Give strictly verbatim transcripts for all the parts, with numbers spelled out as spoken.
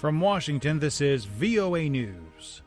From Washington, this is V O A News.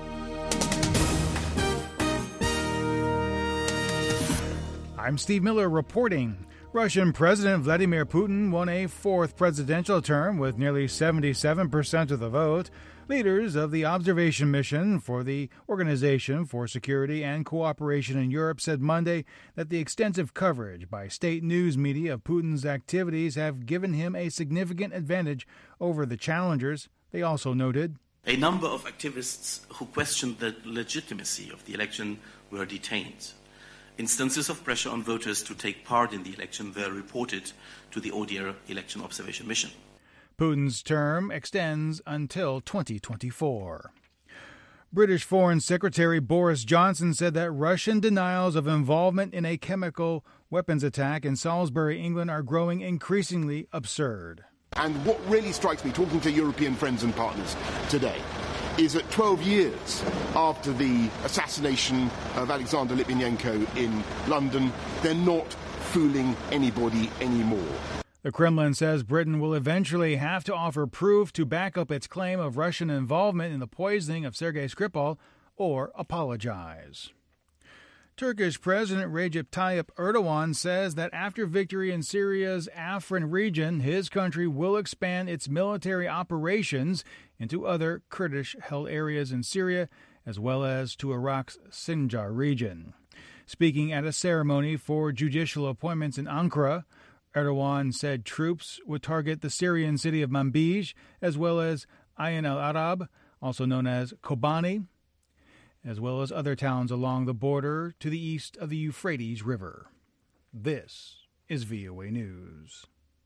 I'm Steve Miller reporting. Russian President Vladimir Putin won a fourth presidential term with nearly seventy-seven percent of the vote. Leaders of the observation mission for the Organization for Security and Cooperation in Europe said Monday that the extensive coverage by state news media of Putin's activities have given him a significant advantage over the challengers. They also noted, a number of activists who questioned the legitimacy of the election were detained. Instances of pressure on voters to take part in the election were reported to the O D I H R election observation mission. Putin's term extends until twenty twenty-four. British Foreign Secretary Boris Johnson said that Russian denials of involvement in a chemical weapons attack in Salisbury, England, are growing increasingly absurd. And what really strikes me, talking to European friends and partners today, is that twelve years after the assassination of Alexander Litvinenko in London, they're not fooling anybody anymore. The Kremlin says Britain will eventually have to offer proof to back up its claim of Russian involvement in the poisoning of Sergei Skripal or apologize. Turkish President Recep Tayyip Erdogan says that after victory in Syria's Afrin region, his country will expand its military operations into other Kurdish-held areas in Syria, as well as to Iraq's Sinjar region. Speaking at a ceremony for judicial appointments in Ankara, Erdogan said troops would target the Syrian city of Manbij, as well as Ain al-Arab, also known as Kobani, as well as other towns along the border to the east of the Euphrates River. This is V O A News.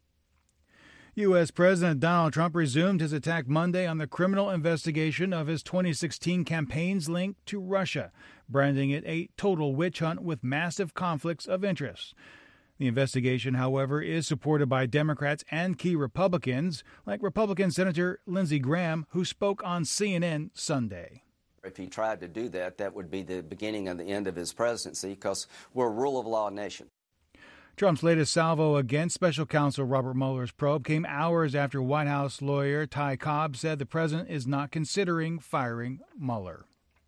U S. President Donald Trump resumed his attack Monday on the criminal investigation of his twenty sixteen campaign's link to Russia, branding it a total witch hunt with massive conflicts of interest. The investigation, however, is supported by Democrats and key Republicans, like Republican Senator Lindsey Graham, who spoke on C N N Sunday. If he tried to do that, that would be the beginning of the end of his presidency, because we're a rule of law nation. Trump's latest salvo against special counsel Robert Mueller's probe came hours after White House lawyer Ty Cobb said the president is not considering firing Mueller.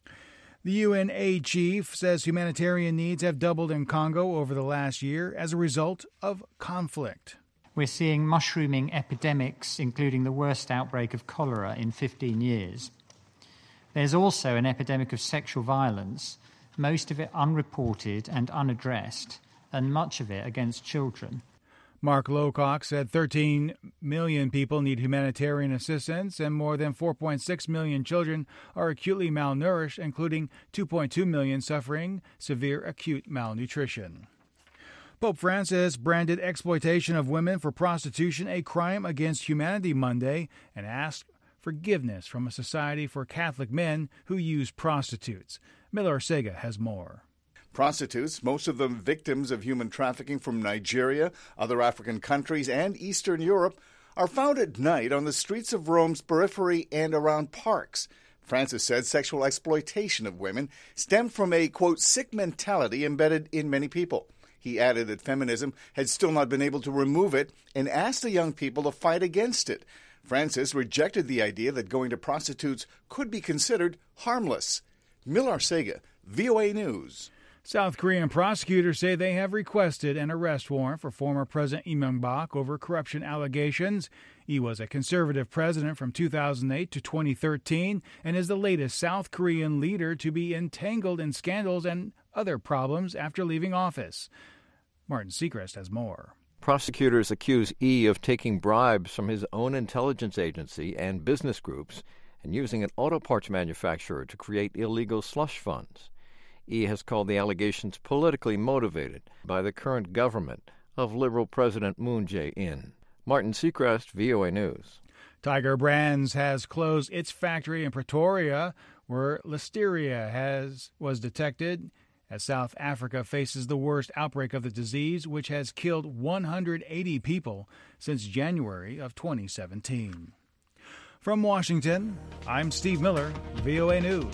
The U N aid chief says humanitarian needs have doubled in Congo over the last year as a result of conflict. We're seeing mushrooming epidemics, including the worst outbreak of cholera in fifteen years. There's also an epidemic of sexual violence, most of it unreported and unaddressed, and much of it against children. Mark Lowcock said thirteen million people need humanitarian assistance and more than four point six million children are acutely malnourished, including two point two million suffering severe acute malnutrition. Pope Francis branded exploitation of women for prostitution a crime against humanity Monday and asked forgiveness from a society for Catholic men who use prostitutes. Miller Sega has more. Prostitutes, most of them victims of human trafficking from Nigeria, other African countries, and Eastern Europe, are found at night on the streets of Rome's periphery and around parks. Francis said sexual exploitation of women stemmed from a, quote, sick mentality embedded in many people. He added that feminism had still not been able to remove it and asked the young people to fight against it. Francis rejected the idea that going to prostitutes could be considered harmless. Miller Sega, V O A News. South Korean prosecutors say they have requested an arrest warrant for former President Lee Myung-bak over corruption allegations. He was a conservative president from two thousand eight to twenty thirteen and is the latest South Korean leader to be entangled in scandals and other problems after leaving office. Martin Seacrest has more. Prosecutors accuse Lee of taking bribes from his own intelligence agency and business groups and using an auto parts manufacturer to create illegal slush funds. Lee has called the allegations politically motivated by the current government of Liberal President Moon Jae-in. Martin Seacrest, V O A News. Tiger Brands has closed its factory in Pretoria, where listeria has was detected, as South Africa faces the worst outbreak of the disease, which has killed one hundred eighty people since January of twenty seventeen. From Washington, I'm Steve Miller, V O A News.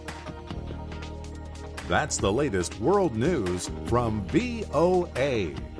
That's the latest world news from V O A.